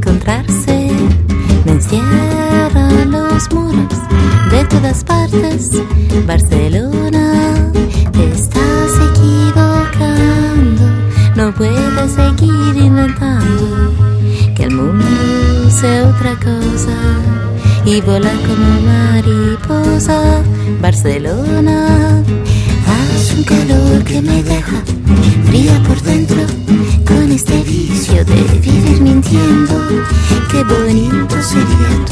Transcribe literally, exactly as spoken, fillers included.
encontrarse. Me encierran los muros de todas partes. Barcelona, te estás equivocando. No puedes seguir inventando que el mundo sea otra cosa y volar como mariposa. Barcelona, hace un calor que me deja fría por dentro, con este vicio de vivir mintiendo. Qué bonito sería